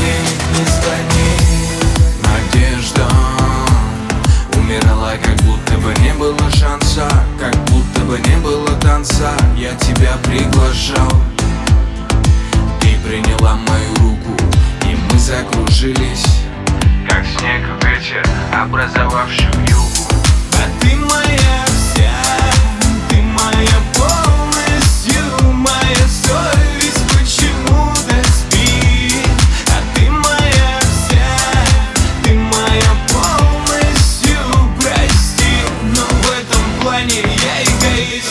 мне не звони. Надежда умирала, как будто бы не было шанса, как будто бы не было танца. Я тебя приглашал, ты приняла мою руку, и мы закружились, как снег в вечер, образовавший югу. А ты моя вся, ты моя полностью, моя совесть почему-то спит. А ты моя вся, ты моя полностью, прости, но в этом плане я эгоист.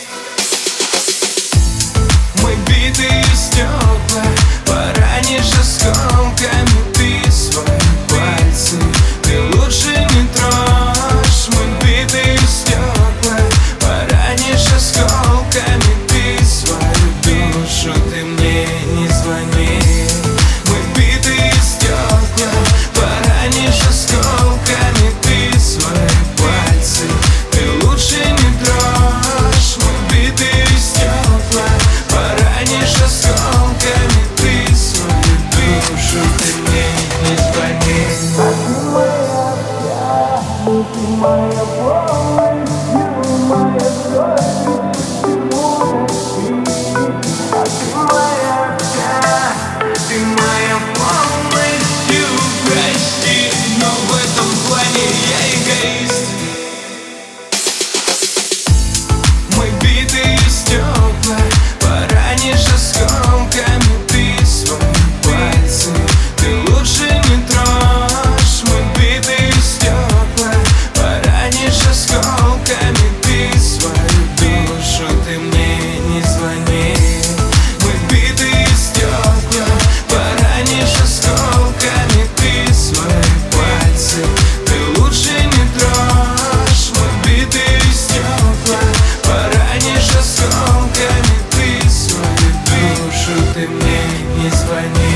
Мы битые стекла, поранишь осколками ты свои пальцы, ты лучше не трожь. Мы битые стекла, поранишь осколками ты свою душу, ты мне не звони. Мы битые стекла, поранишь осколками ты свои пальцы, ты лучше не трожь. Мы битые стекла, поранишь осколками ты свою душу, ты мне не звони. Ты моя полностью, моя совесть почему-то спит. А ты моя вся, ты моя полностью, прости, но в этом плане я эгоист. Мы битые стекла, поранишь осколками ты свои пальцы, ты лучше не трожь. Мы битые стекла, поранишь осколками ты свою душу, ты мне не звони. Мы битые стекла, поранишь осколками ты свои пальцы, ты лучше не трожь. Мы битые стекла, поранишь осколками ты свою душу, ты мне не звони.